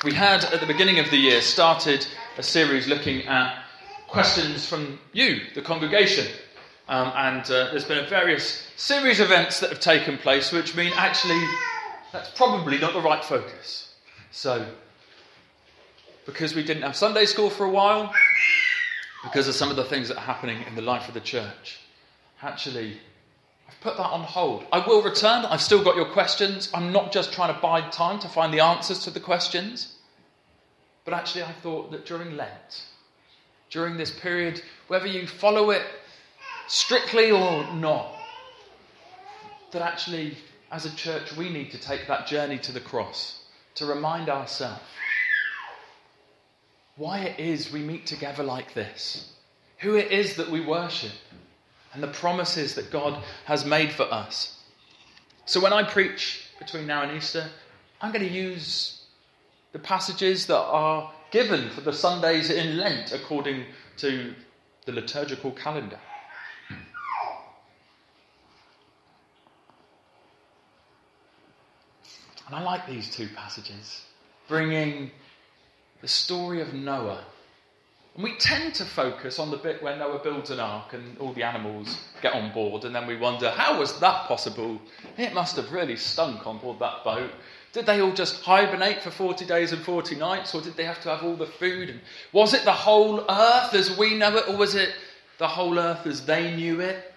We had, at the beginning of the year, started a series looking at questions from you, the congregation. And there's been a various series of events that have taken place, which mean actually that's probably not the right focus. So, because we didn't have Sunday school for a while, because of some of the things that are happening in the life of the church, actually, I've put that on hold. I will return. I've still got your questions. I'm not just trying to buy time to find the answers to the questions. But actually, I thought that during Lent, during this period, whether you follow it strictly or not, that actually, as a church, we need to take that journey to the cross to remind ourselves why it is we meet together like this, who it is that we worship, and the promises that God has made for us. So when I preach between now and Easter, I'm going to use the passages that are given for the Sundays in Lent according to the liturgical calendar. And I like these two passages, bringing the story of Noah. And we tend to focus on the bit where Noah builds an ark and all the animals get on board, and then we wonder, how was that possible? It must have really stunk on board that boat. Did they all just hibernate for 40 days and 40 nights, or did they have to have all the food? And was it the whole earth as we know it, or was it the whole earth as they knew it?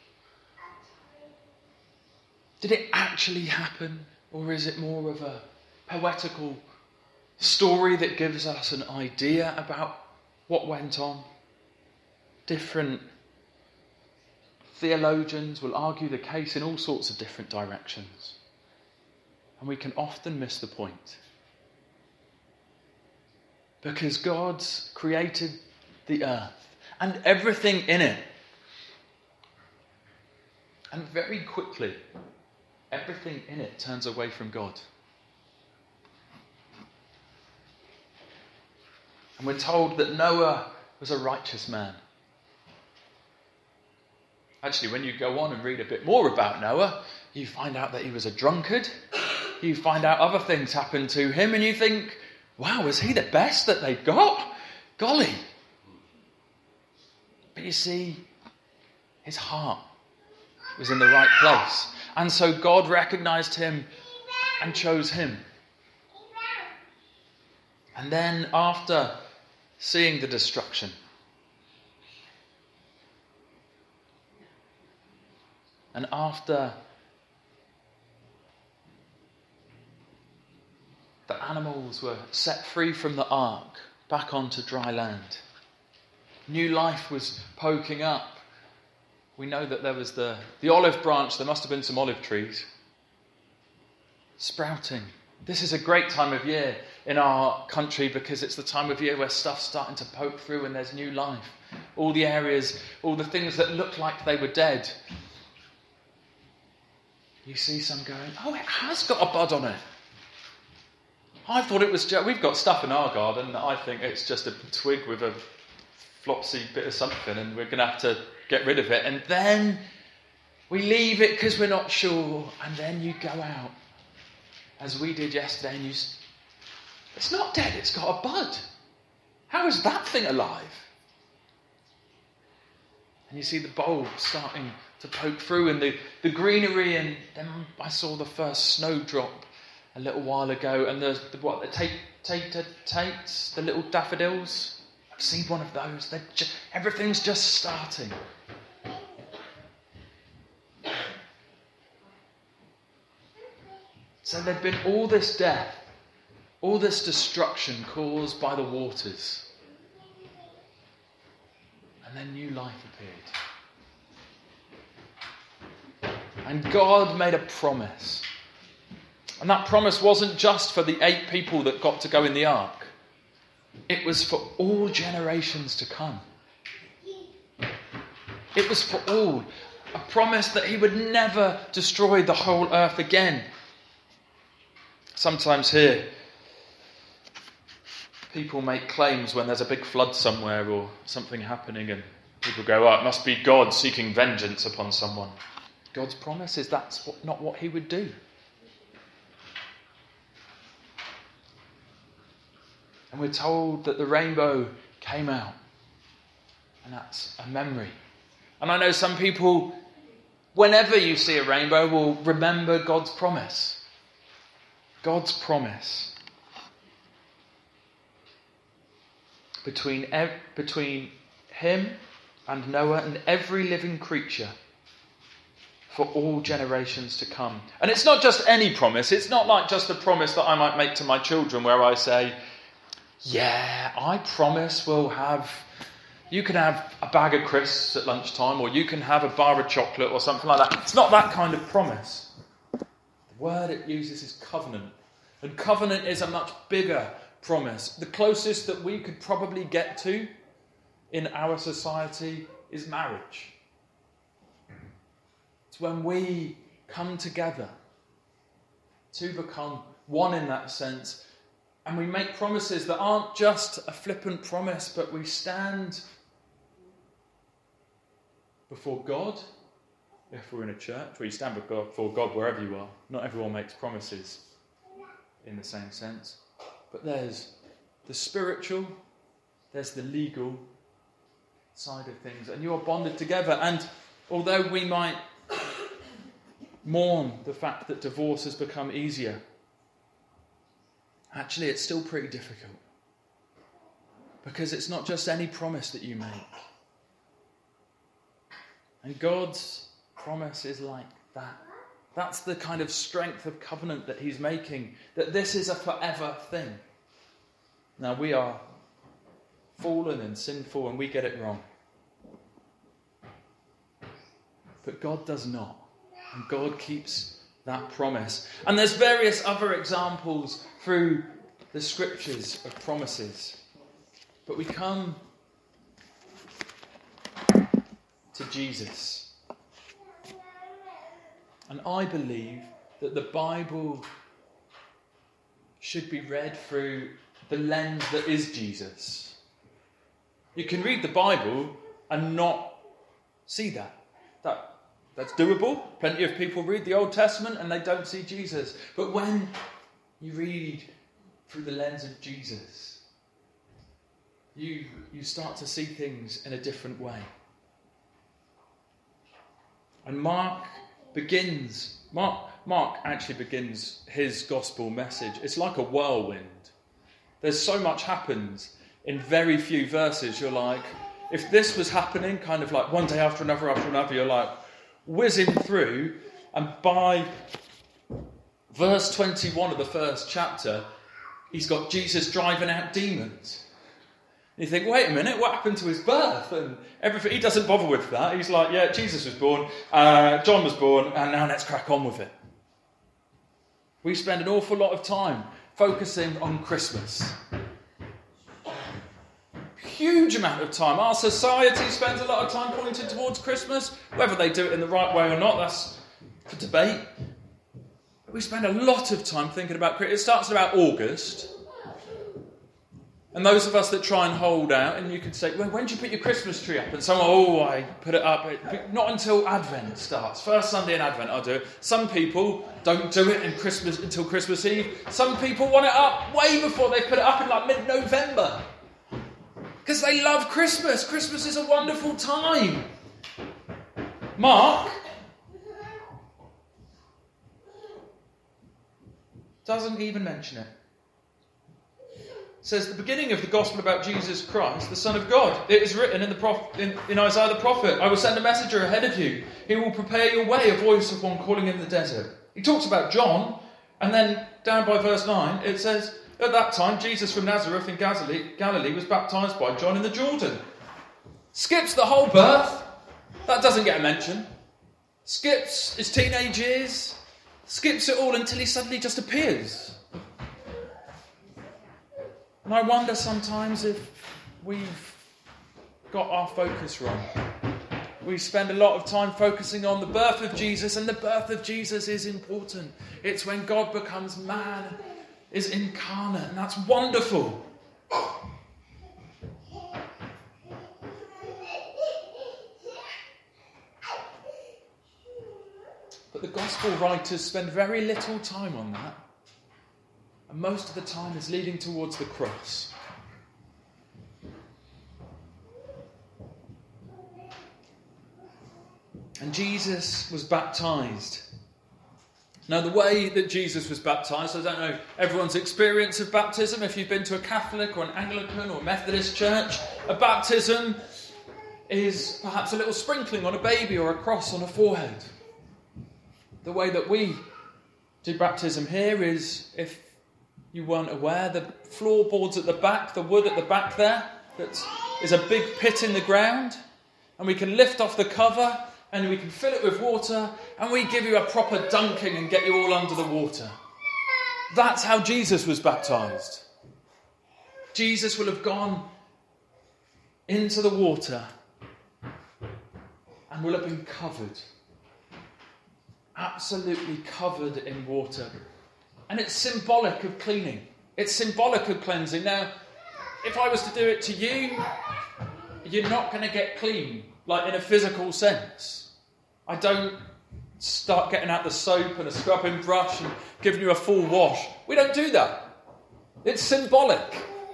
Did it actually happen, or is it more of a poetical story that gives us an idea about what went on? Different theologians will argue the case in all sorts of different directions. And we can often miss the point. Because God's created the earth and everything in it. And very quickly, everything in it turns away from God. And we're told that Noah was a righteous man. Actually, when you go on and read a bit more about Noah, you find out that he was a drunkard. You find out other things happened to him, and you think, wow, is he the best that they've got? Golly. But you see, his heart was in the right place. And so God recognized him and chose him. And then after seeing the destruction, and after the animals were set free from the ark back onto dry land, new life was poking up. We know that there was the olive branch. There must have been some olive trees sprouting. This is a great time of year in our country because it's the time of year where stuff's starting to poke through and there's new life. All the areas, all the things that looked like they were dead. You see some going, oh, it has got a bud on it. I thought it was just, we've got stuff in our garden that I think it's just a twig with a flopsy bit of something and we're going to have to get rid of it. And then we leave it because we're not sure. And then you go out, as we did yesterday, and it's not dead, it's got a bud. How is that thing alive? And you see the bulb starting to poke through and the greenery, and then I saw the first snowdrop a little while ago, and the tates, the little daffodils. I've seen one of those. Everything's just starting. So there'd been all this death, all this destruction caused by the waters. And then new life appeared. And God made a promise. And that promise wasn't just for the 8 people that got to go in the ark. It was for all generations to come. It was for all. A promise that he would never destroy the whole earth again. Sometimes here, people make claims when there's a big flood somewhere or something happening and people go, oh, it must be God seeking vengeance upon someone. God's promise is that's not what he would do. And we're told that the rainbow came out. And that's a memory. And I know some people, whenever you see a rainbow, will remember God's promise. God's promise. Between him and Noah and every living creature for all generations to come. And it's not just any promise. It's not like just a promise that I might make to my children where I say, yeah, I promise you can have a bag of crisps at lunchtime, or you can have a bar of chocolate or something like that. It's not that kind of promise. The word it uses is covenant. And covenant is a much bigger promise. The closest that we could probably get to in our society is marriage. It's when we come together to become one in that sense. And we make promises that aren't just a flippant promise, but we stand before God. If we're in a church, where you stand before God wherever you are. Not everyone makes promises in the same sense. But there's the spiritual, there's the legal side of things. And you are bonded together. And although we might mourn the fact that divorce has become easier, actually, it's still pretty difficult. Because it's not just any promise that you make. And God's promise is like that. That's the kind of strength of covenant that he's making. That this is a forever thing. Now, we are fallen and sinful and we get it wrong. But God does not. And God keeps that promise. And there's various other examples through the scriptures of promises. But we come to Jesus. And I believe that the Bible should be read through the lens that is Jesus. You can read the Bible and not see that. That's doable. Plenty of people read the Old Testament and they don't see Jesus. But when you read through the lens of Jesus, you start to see things in a different way. And Mark actually begins his gospel message. It's like a whirlwind. There's so much happens in very few verses. You're like, if this was happening kind of like one day after another, you're like whizzing through. And by verse 21 of the first chapter, he's got Jesus driving out demons. You think, wait a minute, what happened to his birth? And everything. He doesn't bother with that. He's like, yeah, Jesus was born, John was born, and now let's crack on with it. We spend an awful lot of time focusing on Christmas. Huge amount of time. Our society spends a lot of time pointing towards Christmas. Whether they do it in the right way or not, that's for debate. But we spend a lot of time thinking about Christmas. It starts about August. And those of us that try and hold out, and you could say, well, when do you put your Christmas tree up? And someone, I put it up. Not until Advent starts. First Sunday in Advent, I'll do it. Some people don't do it until Christmas Eve. Some people want it up way before they put it up in like mid-November. Because they love Christmas. Christmas is a wonderful time. Mark doesn't even mention it. It says the beginning of the gospel about Jesus Christ, the Son of God. It is written in Isaiah the prophet, I will send a messenger ahead of you. He will prepare your way, a voice of one calling in the desert. He talks about John, and then down by verse 9, it says, at that time, Jesus from Nazareth in Galilee was baptized by John in the Jordan. Skips the whole birth. That doesn't get a mention. Skips his teenage years. Skips it all until he suddenly just appears. And I wonder sometimes if we've got our focus wrong. We spend a lot of time focusing on the birth of Jesus, and the birth of Jesus is important. It's when God becomes man, is incarnate, and that's wonderful. But the gospel writers spend very little time on that. And most of the time is leading towards the cross. And Jesus was baptised. Now, the way that Jesus was baptised, I don't know everyone's experience of baptism. If you've been to a Catholic or an Anglican or a Methodist church, a baptism is perhaps a little sprinkling on a baby or a cross on a forehead. The way that we do baptism here is, if you weren't aware, the floorboards at the back, the wood at the back there, that is a big pit in the ground, and we can lift off the cover and we can fill it with water, and we give you a proper dunking and get you all under the water. That's how Jesus was baptised. Jesus will have gone into the water and will have been covered. Absolutely covered in water. And it's symbolic of cleaning. It's symbolic of cleansing. Now, if I was to do it to you, you're not going to get clean, like in a physical sense. I don't start getting out the soap and a scrubbing brush and giving you a full wash. We don't do that. It's symbolic.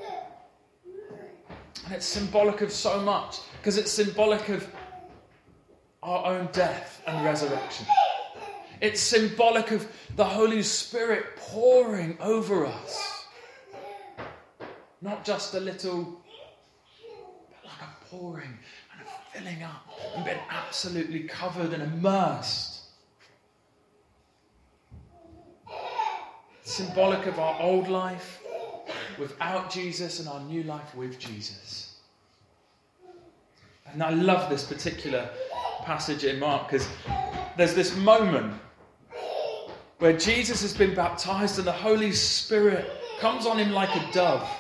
And it's symbolic of so much, because it's symbolic of our own death and resurrection. It's symbolic of the Holy Spirit pouring over us. Not just a little, but like a pouring and a filling up and being absolutely covered and immersed. It's symbolic of our old life without Jesus and our new life with Jesus. And I love this particular passage in Mark, because there's this moment where Jesus has been baptised and the Holy Spirit comes on him like a dove.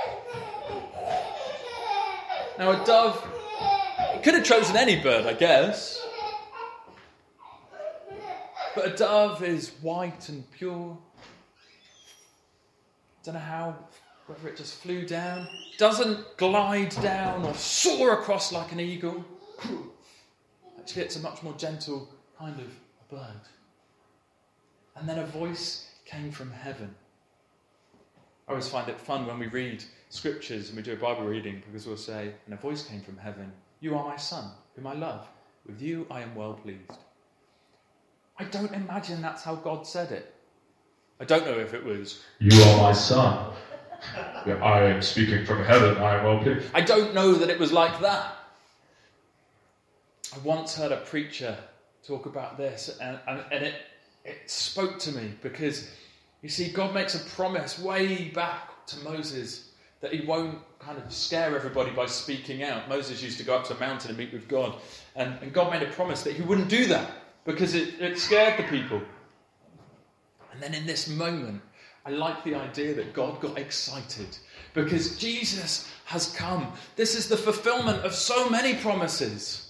Now, a dove, it could have chosen any bird, I guess. But a dove is white and pure. Don't know how, whether it just flew down. Doesn't glide down or soar across like an eagle. Actually, it's a much more gentle kind of a bird. And then a voice came from heaven. I always find it fun when we read scriptures and we do a Bible reading, because we'll say, and a voice came from heaven, "You are my son, whom I love. With you I am well pleased." I don't imagine that's how God said it. I don't know if it was, "You are my son. I am speaking from heaven. I am well pleased." I don't know that it was like that. I once heard a preacher talk about this, and it spoke to me, because, you see, God makes a promise way back to Moses that he won't kind of scare everybody by speaking out. Moses used to go up to a mountain and meet with God, and God made a promise that he wouldn't do that, because it scared the people. And then in this moment, I like the idea that God got excited, because Jesus has come. This is the fulfillment of so many promises.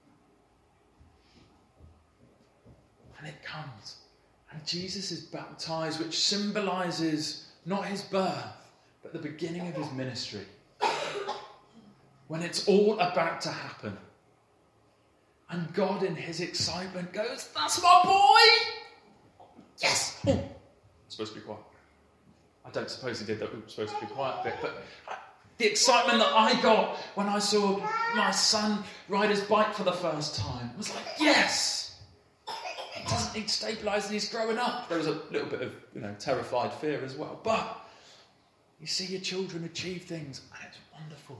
And it comes. And Jesus is baptised, which symbolises not his birth, but the beginning of his ministry. When it's all about to happen. And God, in his excitement, goes, "That's my boy!" Yes! Oh, I'm supposed to be quiet. I don't suppose he did that. We were supposed to be quiet bit. But the excitement that I got when I saw my son ride his bike for the first time was like, yes! He doesn't need stabilising, he's growing up. There was a little bit of, terrified fear as well. But you see your children achieve things, and it's wonderful.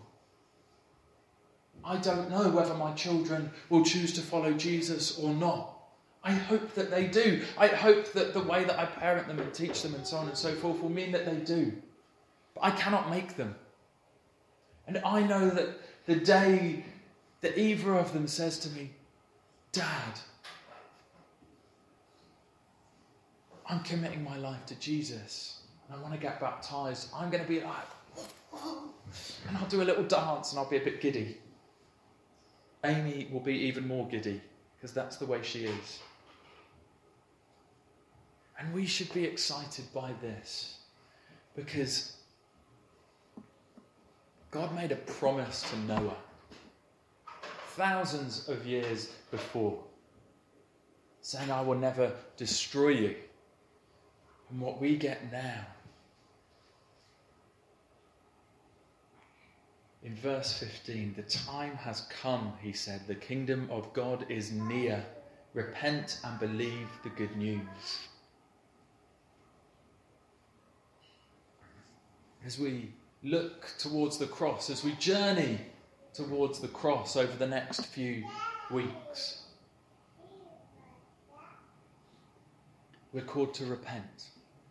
I don't know whether my children will choose to follow Jesus or not. I hope that they do. I hope that the way that I parent them and teach them and so on and so forth will mean that they do. But I cannot make them. And I know that the day that either of them says to me, "Dad, I'm committing my life to Jesus and I want to get baptised," I'm going to be like, "Whoa," and I'll do a little dance and I'll be a bit giddy. Amy will be even more giddy, because that's the way she is. And we should be excited by this, because God made a promise to Noah thousands of years before, saying, "I will never destroy you." And what we get now, in verse 15, "The time has come," he said, "the kingdom of God is near. repent and believe the good news. As we look towards the cross, as we journey towards the cross over the next few weeks, we're called to repent.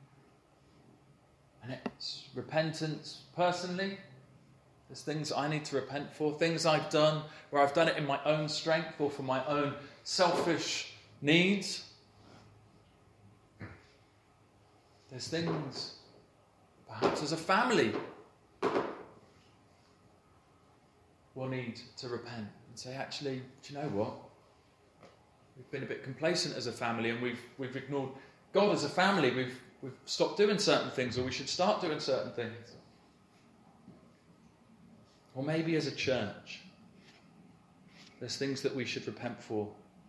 And it's repentance personally. There's things I need to repent for, things I've done where I've done it in my own strength or for my own selfish needs. There's things, perhaps as a family, we'll need to repent and say, actually, do you know what? We've been a bit complacent as a family and we've ignored God as a family. We've stopped doing certain things, or we should start doing certain things. Or maybe as a church, there's things that we should repent for.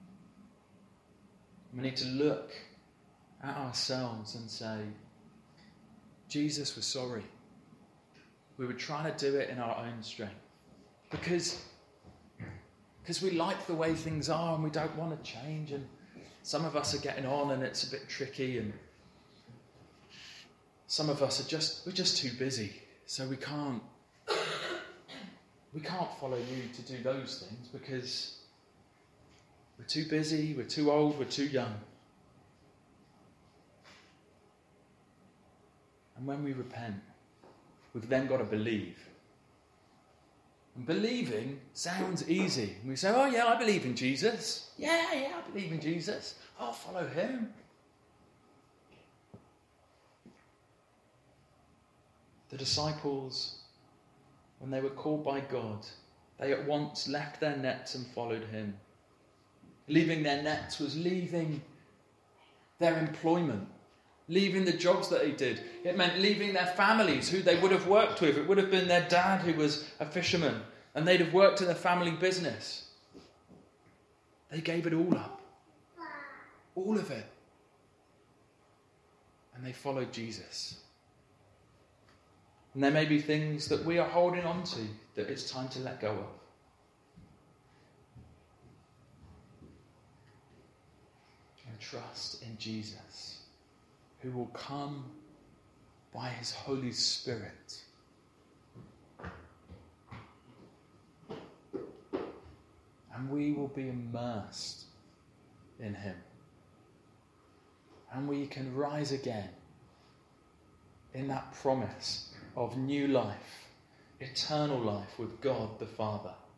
We need to look at ourselves and say, Jesus, we're sorry. We were trying to do it in our own strength. Because we like the way things are and we don't want to change, and some of us are getting on and it's a bit tricky, and some of us we're just too busy, so we can't follow you to do those things because we're too busy, we're too old, we're too young. And when we repent, we've then got to believe. And believing sounds easy. We say, oh yeah, I believe in Jesus. Yeah, I believe in Jesus. I'll follow him. The disciples, when they were called by God, they at once left their nets and followed him. Leaving their nets was leaving their employment, leaving the jobs that they did. It meant leaving their families, who they would have worked with. It would have been their dad who was a fisherman, and they'd have worked in the family business. They gave it all up. All of it. And they followed Jesus. And there may be things that we are holding on to that it's time to let go of. And trust in Jesus, who will come by his Holy Spirit. And we will be immersed in him. And we can rise again in that promise of new life, eternal life with God the Father.